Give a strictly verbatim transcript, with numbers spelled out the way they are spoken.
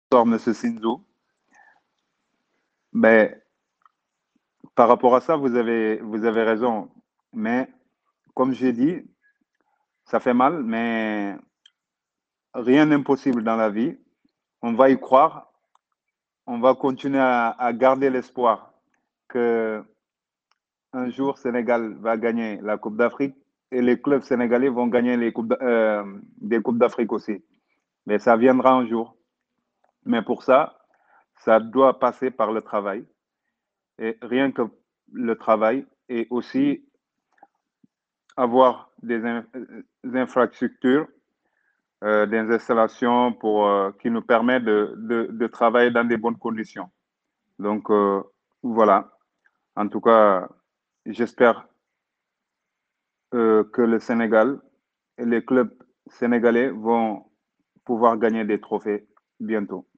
Bonsoir, Monsieur Sinzou. Ben, par rapport à ça, vous avez, vous avez raison. Mais comme j'ai dit, ça fait mal, mais rien n'est impossible dans la vie. On va y croire. On va continuer à, à garder l'espoir que un jour Sénégal va gagner la Coupe d'Afrique et les clubs sénégalais vont gagner les coupes, d'- euh, des Coupes d'Afrique aussi. Mais ça viendra un jour. Mais pour ça, ça doit passer par le travail. Et rien que le travail et aussi avoir des, in- des infrastructures, euh, des installations pour, euh, qui nous permettent de, de, de travailler dans des bonnes conditions. Donc, euh, voilà. En tout cas, j'espère euh, que le Sénégal et les clubs sénégalais vont pouvoir gagner des trophées bientôt.